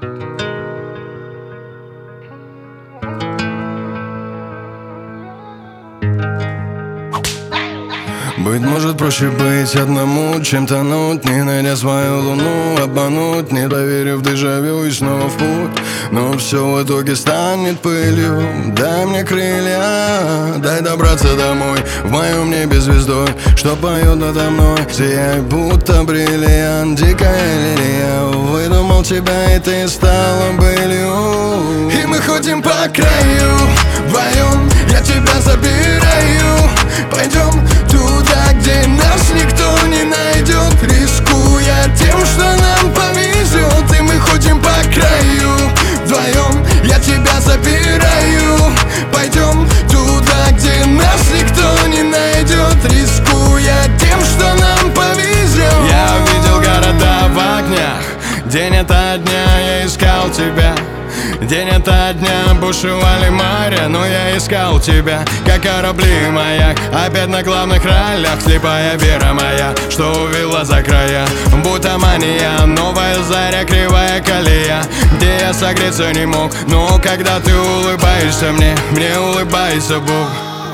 Быть может, проще быть одному, чем тонуть, не найдя свою луну, обмануть, не доверив дежавю и снова в путь. Но все в итоге станет пылью. Дай мне крылья, дай добраться домой, в моем небе звездой, что поет надо мной. Сияй, будто бриллиант, дикая лилия. Выдумал тебя, и ты стала былью. И мы ходим по краю вдвоем, я тебя забираю. Пойдем туда, где нас никто не найдет, рискуя тем, что нам повезет. И мы ходим по краю вдвоем, я тебя забираю. Пойдем туда, где нас никто не найдет, рискуя тем, что нам повезет. Я увидел города в огнях, день ото дня я искал тебя. День ото дня бушевали моря, но я искал тебя, как корабли и маяк. Опять на главных ролях слепая вера моя, что увела за края, будто мания. Новая заря, кривая колея, где я согреться не мог. Но когда ты улыбаешься мне улыбается Бог.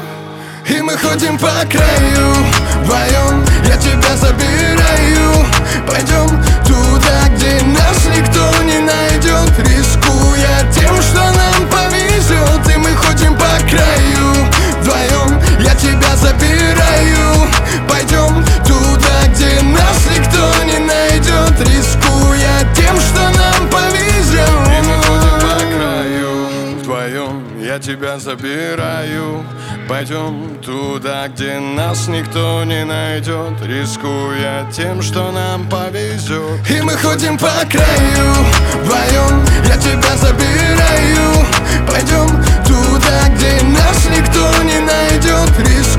И мы ходим по краю вдвоем, я тебя забираю. Пойдем туда, где нас никто не найдет, рискуя тем, что нам повезет. И мы ходим по краю вдвоем, я тебя забираю. Пойдем туда, где нас никто не найдет, рискуя тем, что нам повезет. И мы ходим по краю вдвоем, я тебя забираю. Пойдем туда, где нас никто не найдет, рискуя тем, что нам повезет. И мы ходим по краю вдвоем, я тебя забираю. Пойдем туда, где нас никто не найдет, рискуя